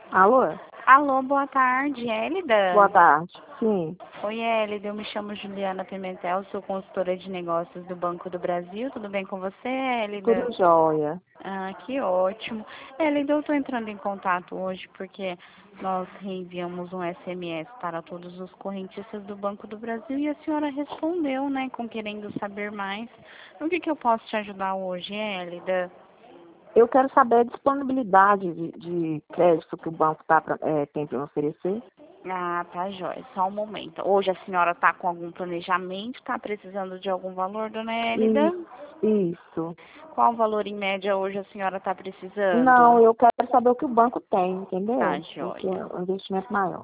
Alô? Alô, boa tarde, Hélida? Boa tarde. Sim. Oi, Hélida, eu me chamo Juliana Pimentel, sou consultora de negócios do Banco do Brasil. Tudo bem com você, Hélida? Tudo jóia. Ah, que ótimo. Hélida, eu estou entrando em contato hoje porque nós reenviamos um SMS para todos os correntistas do Banco do Brasil e a senhora respondeu, né, com querendo saber mais. No que eu posso te ajudar hoje, Hélida? Eu quero saber a disponibilidade de crédito que o banco tem para me oferecer. Ah, tá jóia. Só um momento. Hoje a senhora está com algum planejamento? Está precisando de algum valor, dona Hélida? Isso. Qual valor em média hoje a senhora está Não, precisando? eu quero saber o que o banco tem, entendeu? Tá Porque é jóia. um investimento maior.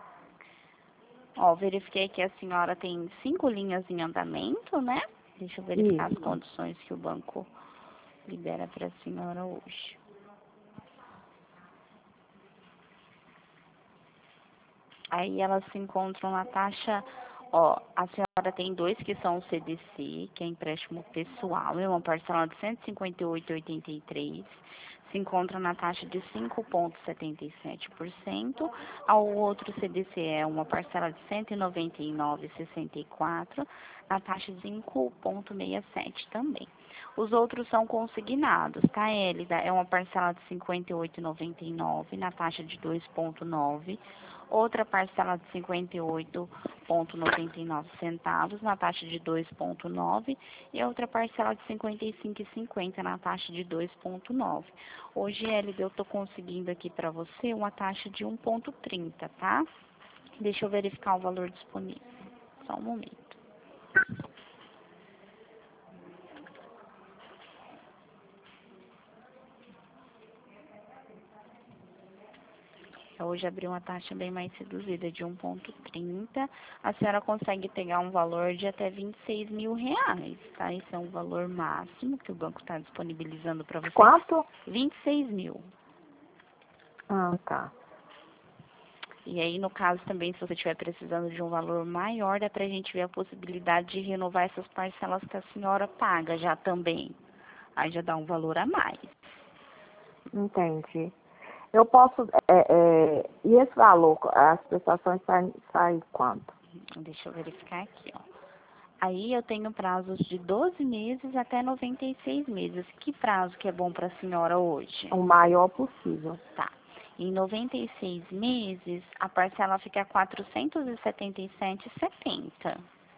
Ó, verifiquei que a senhora tem 5 linhas em andamento, né? Deixa eu verificar as Isso. condições que o banco libera para a senhora hoje. Aí elas se encontram na taxa, ó, a senhora tem dois que são o CDC, que é empréstimo pessoal, é uma parcela de 158,83, se encontra na taxa de 5,77%, ao outro CDC é uma parcela de 199,64, na taxa de 5,67 também. Os outros são consignados, tá, Hélida? É uma parcela de 58,99 na taxa de 2,9, outra parcela de 58,99 centavos na taxa de 2,9 e outra parcela de 55,50 na taxa de 2,9. Hoje, Hélida, eu estou conseguindo aqui para você uma taxa de 1,30, tá? Deixa eu verificar o valor disponível. Só um momento. Hoje abriu uma taxa bem mais reduzida, de 1,30. A senhora consegue pegar um valor de até R$ 26 mil, tá? Esse é um valor máximo que o banco está disponibilizando para você. Quanto? 26 mil. Ah, tá. E aí, no caso também, se você estiver precisando de um valor maior, dá para a gente ver a possibilidade de renovar essas parcelas que a senhora paga já também. Aí já dá um valor a mais. Entendi. Eu posso... e esse valor, as prestações saem quanto? Deixa eu verificar aqui, ó. Aí eu tenho prazos de 12 meses até 96 meses. Que prazo que é bom para a senhora hoje? O maior possível. Tá. Em 96 meses, a parcela fica R$ 477,70.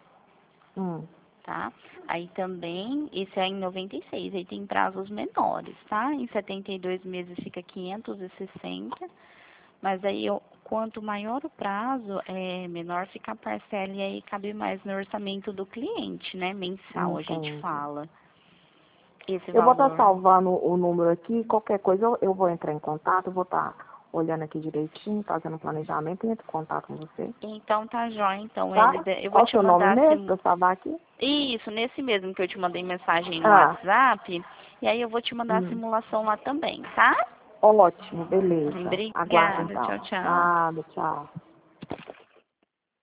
Tá? Aí também, esse é em 96, aí tem prazos menores, tá? Em 72 meses fica 560, mas aí quanto maior o prazo, menor fica a parcela e aí cabe mais no orçamento do cliente, né? Mensal, a gente Entendi. fala. Esse Eu vou estar valor. salvando o número aqui, qualquer coisa eu vou entrar em contato, eu vou estar olhando aqui direitinho, fazendo um planejamento e entro em contato com você. Então tá jóia, então, Tá? Elida. Eu vou Qual o te seu nome mandar mesmo para eu salvar aqui? Isso, nesse mesmo que eu te mandei mensagem no Ah, WhatsApp. E aí eu vou te mandar a simulação lá também, tá? ótimo, beleza. Aguardo Obrigada, então. tchau, tchau. Nada, tchau.